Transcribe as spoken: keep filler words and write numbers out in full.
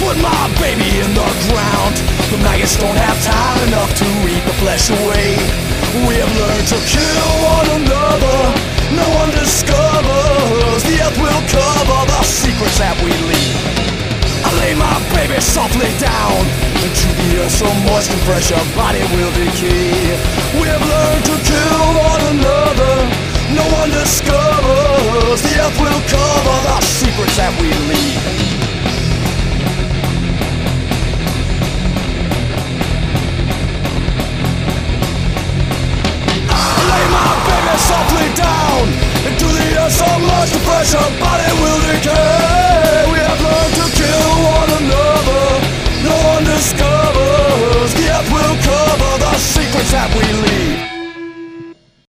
Put my baby in the ground. The maggots don't have time enough to eat the flesh away. We have learned to kill one another. No one discovers. The earth will cover the secrets that we leave. I lay my baby softly down into the earth so moist and fresh her body will decay. We have learned to kill one another. No one discovers. The earth will cover the secrets that we leave. I lay my baby softly down into the earth so moist and fresh her body